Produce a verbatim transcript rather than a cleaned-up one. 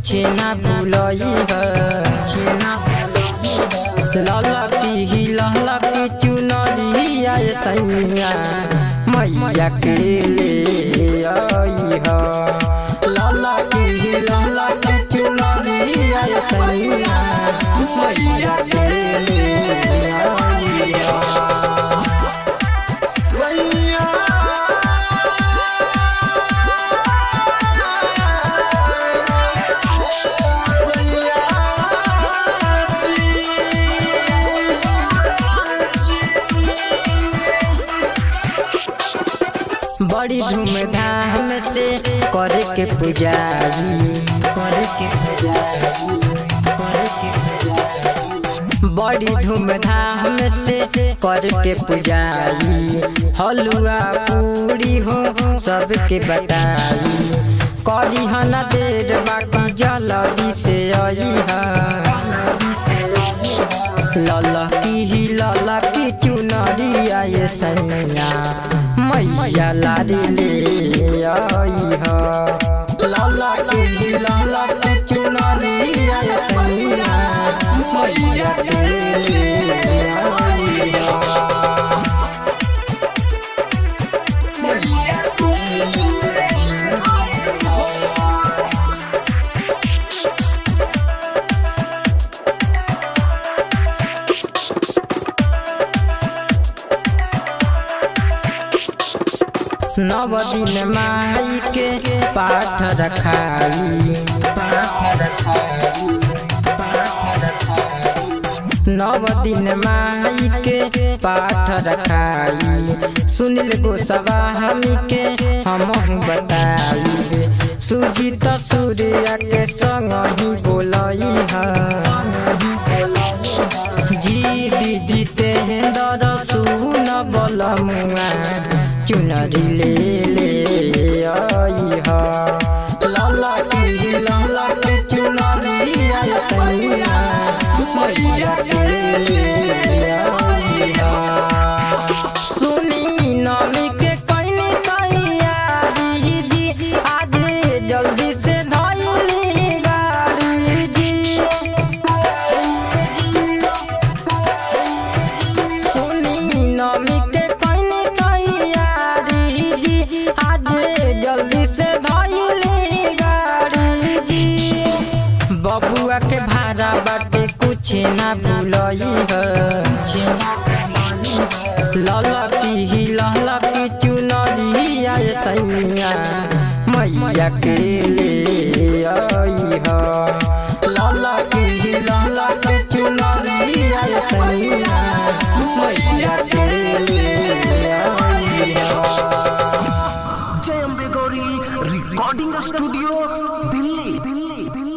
कुछ ना भूलई ललकी ललकी चुनरिया सैया मैया के ले आई ह ललकी ललकी चुनरिया सैया मैया के ले आई ह। बड़ी धूमधाम से करे के पुजारी करे के पुजारी करे के पुजारी बड़ी धूमधाम से करे के पुजारी हलुआ पूरी हो सबके बताई करी हना देर बाकी जल्दी से आई ललकी ललकी चुनरिया ये सैया मैया लारी ले आई ह ललकी ललकी चुनरिया ये सैया मैया के ले आई ह। नव दिन माई के पाठ रखाई पाठ रखाई पाठ रखाई नव दिन माई के पाठ रखाई सुनिल गोसवा हमी के हम बताई सुजीत सूर्या के संग ही बोलई जी दीदी तेंदर सुन बलमुआ चुनरी ले ले आई ह ललकी ललकी चुनरिया सैया मैया के ले आई ह। सुनी नमी के कइनी तैयारी जी आज जल्दी से धइली गाड़ी जी सुनी नमी के जल्दी से धइली गाड़ी जी बबुआ के भाड़ा बाटे कुछ ना भूलई ललकी ललकी चुनरिया सैया मैया के ले आई ह ललकी ललकी चुनरिया सैया मैया के ले आई ह। Recording studio Delhi Delhi.